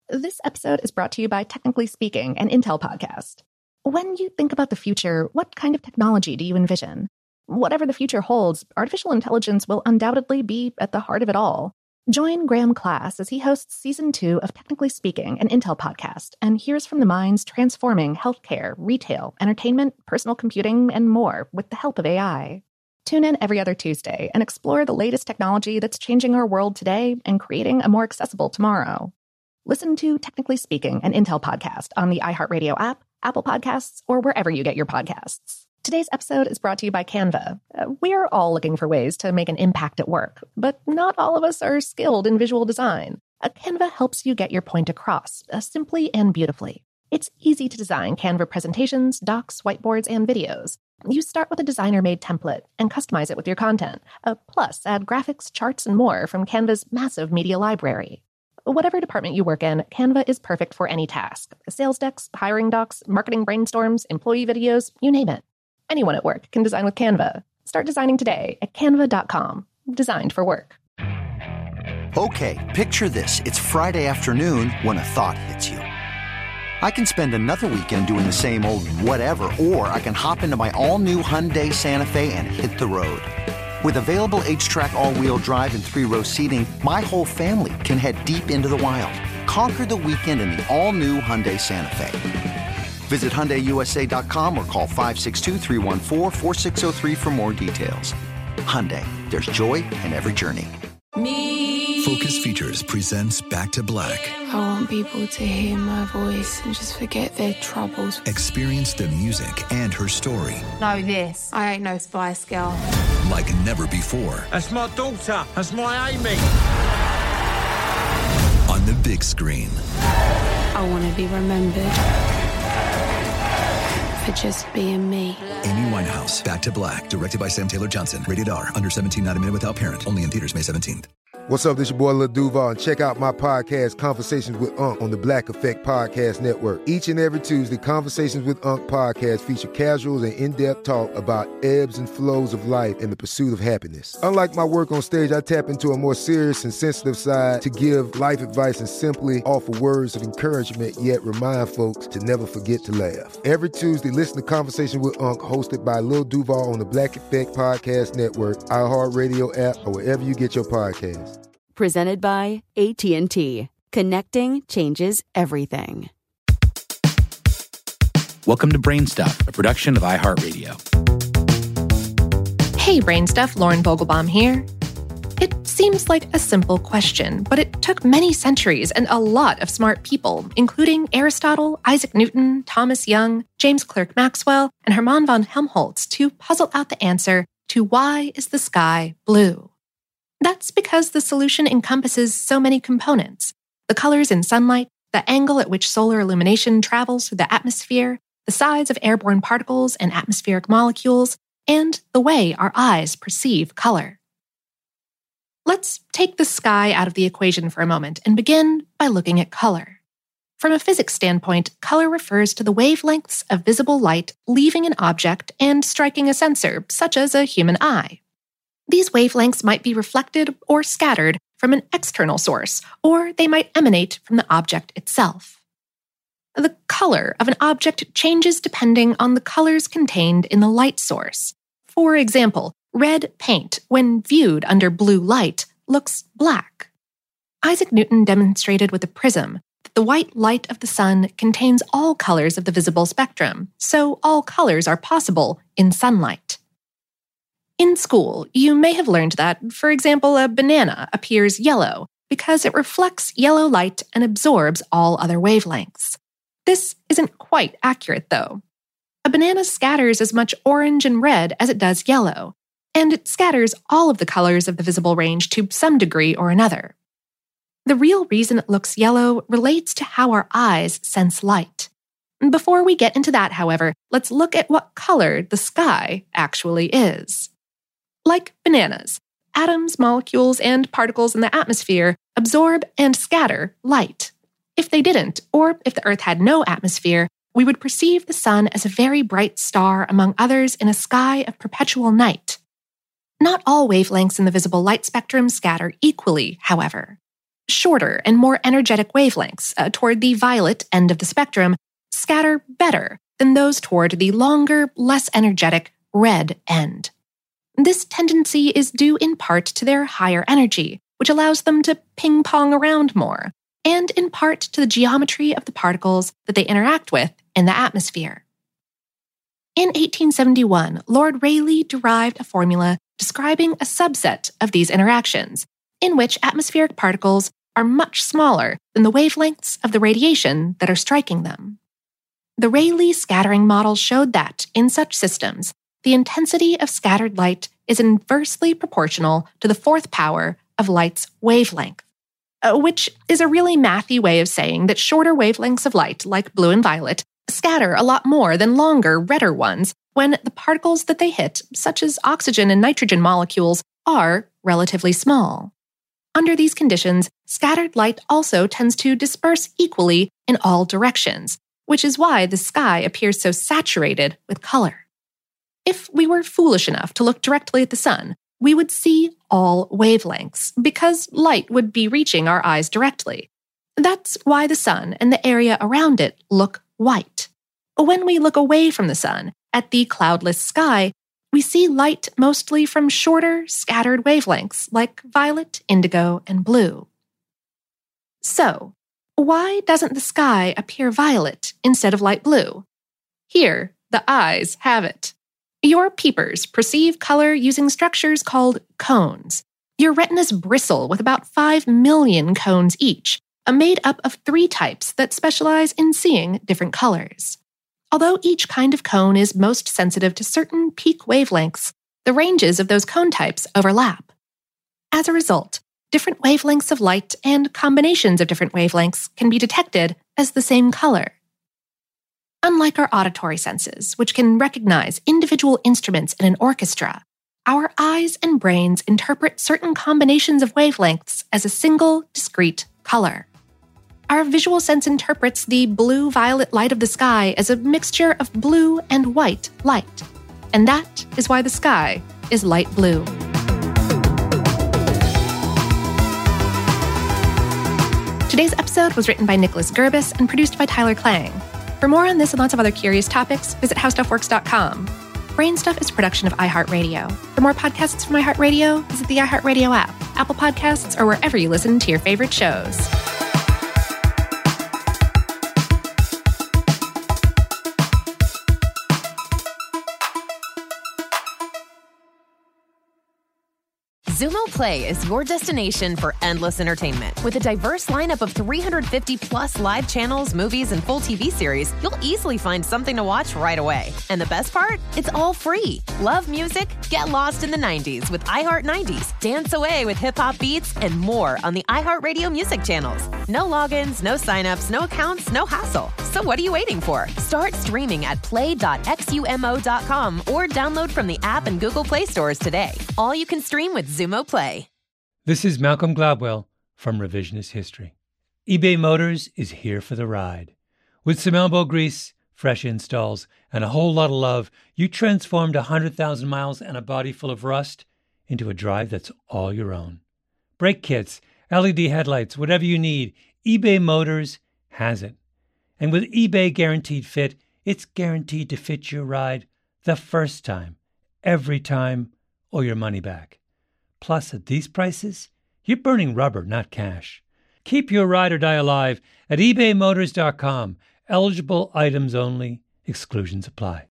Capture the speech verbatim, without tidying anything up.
This episode is brought to you by Technically Speaking, an Intel podcast. When you think about the future, what kind of technology do you envision? Whatever the future holds, artificial intelligence will undoubtedly be at the heart of it all. Join Graham Class as he hosts season two of Technically Speaking, an Intel podcast, and hears from the minds transforming healthcare, retail, entertainment, personal computing, and more with the help of A I. Tune in every other Tuesday and explore the latest technology that's changing our world today and creating a more accessible tomorrow. Listen to Technically Speaking, an Intel podcast on the iHeartRadio app, Apple Podcasts, or wherever you get your podcasts. Today's episode is brought to you by Canva. Uh, we're all looking for ways to make an impact at work, but not all of us are skilled in visual design. Uh, Canva helps you get your point across, uh, simply and beautifully. It's easy to design Canva presentations, docs, whiteboards, and videos. You start with a designer-made template and customize it with your content. Uh, plus, add graphics, charts, and more from Canva's massive media library. Whatever department you work in, Canva is perfect for any task. Sales decks, hiring docs, marketing brainstorms, employee videos, you name it. Anyone at work can design with Canva. Start designing today at canva dot com. Designed for work. Okay, picture this. It's Friday afternoon when a thought hits you. I can spend another weekend doing the same old whatever, or I can hop into my all-new Hyundai Santa Fe and hit the road. With available H-Track all-wheel drive and three-row seating, my whole family can head deep into the wild. Conquer the weekend in the all-new Hyundai Santa Fe. Visit Hyundai U S A dot com or call five six two, three one four, four six zero three for more details. Hyundai, there's joy in every journey. Me. Focus Features presents Back to Black. I want people to hear my voice and just forget their troubles. Experience the music and her story. Know this, I ain't no Spice Girl. Like never before. That's my daughter. That's my Amy. On the big screen. I want to be remembered for just being me. Amy Winehouse, Back to Black, directed by Sam Taylor Johnson. Rated R, under seventeen, not a minute without parent. Only in theaters May seventeenth. What's up, this your boy Lil Duval, and check out my podcast, Conversations with Unc, on the Black Effect Podcast Network. Each and every Tuesday, Conversations with Unc podcast feature casuals and in-depth talk about ebbs and flows of life and the pursuit of happiness. Unlike my work on stage, I tap into a more serious and sensitive side to give life advice and simply offer words of encouragement, yet remind folks to never forget to laugh. Every Tuesday, listen to Conversations with Unc, hosted by Lil Duval on the Black Effect Podcast Network, iHeartRadio app, or wherever you get your podcasts. Presented by A T and T. Connecting changes everything. Welcome to Brainstuff, a production of iHeartRadio. Hey, Brainstuff, Lauren Vogelbaum here. It seems like a simple question, but it took many centuries and a lot of smart people, including Aristotle, Isaac Newton, Thomas Young, James Clerk Maxwell, and Hermann von Helmholtz to puzzle out the answer to why is the sky blue? That's because the solution encompasses so many components: the colors in sunlight, the angle at which solar illumination travels through the atmosphere, the size of airborne particles and atmospheric molecules, and the way our eyes perceive color. Let's take the sky out of the equation for a moment and begin by looking at color. From a physics standpoint, color refers to the wavelengths of visible light leaving an object and striking a sensor, such as a human eye. These wavelengths might be reflected or scattered from an external source, or they might emanate from the object itself. The color of an object changes depending on the colors contained in the light source. For example, red paint, when viewed under blue light, looks black. Isaac Newton demonstrated with a prism that the white light of the sun contains all colors of the visible spectrum, so all colors are possible in sunlight. In school, you may have learned that, for example, a banana appears yellow because it reflects yellow light and absorbs all other wavelengths. This isn't quite accurate, though. A banana scatters as much orange and red as it does yellow, and it scatters all of the colors of the visible range to some degree or another. The real reason it looks yellow relates to how our eyes sense light. Before we get into that, however, let's look at what color the sky actually is. Like bananas, atoms, molecules, and particles in the atmosphere absorb and scatter light. If they didn't, or if the Earth had no atmosphere, we would perceive the sun as a very bright star among others in a sky of perpetual night. Not all wavelengths in the visible light spectrum scatter equally, however. shorter and more energetic wavelengths uh, toward the violet end of the spectrum scatter better than those toward the longer, less energetic red end. This tendency is due in part to their higher energy, which allows them to ping-pong around more, and in part to the geometry of the particles that they interact with in the atmosphere. In eighteen seventy-one, Lord Rayleigh derived a formula describing a subset of these interactions, in which atmospheric particles are much smaller than the wavelengths of the radiation that are striking them. The Rayleigh scattering model showed that, in such systems, the intensity of scattered light is inversely proportional to the fourth power of light's wavelength, uh, which is a really mathy way of saying that shorter wavelengths of light, like blue and violet, scatter a lot more than longer, redder ones when the particles that they hit, such as oxygen and nitrogen molecules, are relatively small. Under these conditions, scattered light also tends to disperse equally in all directions, which is why the sky appears so saturated with color. If we were foolish enough to look directly at the sun, we would see all wavelengths, because light would be reaching our eyes directly. That's why the sun and the area around it look white. When we look away from the sun, at the cloudless sky, we see light mostly from shorter, scattered wavelengths like violet, indigo, and blue. So, why doesn't the sky appear violet instead of light blue? Here, the eyes have it. Your peepers perceive color using structures called cones. Your retinas bristle with about five million cones each, made up of three types that specialize in seeing different colors. Although each kind of cone is most sensitive to certain peak wavelengths, the ranges of those cone types overlap. As a result, different wavelengths of light and combinations of different wavelengths can be detected as the same color. Unlike our auditory senses, which can recognize individual instruments in an orchestra, our eyes and brains interpret certain combinations of wavelengths as a single, discrete color. Our visual sense interprets the blue-violet light of the sky as a mixture of blue and white light, and that is why the sky is light blue. Today's episode was written by Nicholas Gerbis and produced by Tyler Klang. For more on this and lots of other curious topics, visit how stuff works dot com. Brain Stuff is a production of iHeartRadio. For more podcasts from iHeartRadio, visit the iHeartRadio app, Apple Podcasts, or wherever you listen to your favorite shows. Xumo Play is your destination for endless entertainment. With a diverse lineup of three hundred fifty plus live channels, movies, and full T V series, you'll easily find something to watch right away. And the best part? It's all free. Love music? Get lost in the nineties with iHeart nineties, dance away with hip-hop beats, and more on the iHeartRadio music channels. No logins, no signups, no accounts, no hassle. So what are you waiting for? Start streaming at play dot xumo dot com or download from the app and Google Play stores today. All you can stream with Xumo Play. This is Malcolm Gladwell from Revisionist History. eBay Motors is here for the ride. With some elbow grease, fresh installs, and a whole lot of love, you transformed one hundred thousand miles and a body full of rust into a drive that's all your own. Brake kits, L E D headlights, whatever you need, eBay Motors has it. And with eBay Guaranteed Fit, it's guaranteed to fit your ride the first time, every time, or your money back. Plus, at these prices, you're burning rubber, not cash. Keep your ride or die alive at ebay motors dot com. Eligible items only. Exclusions apply.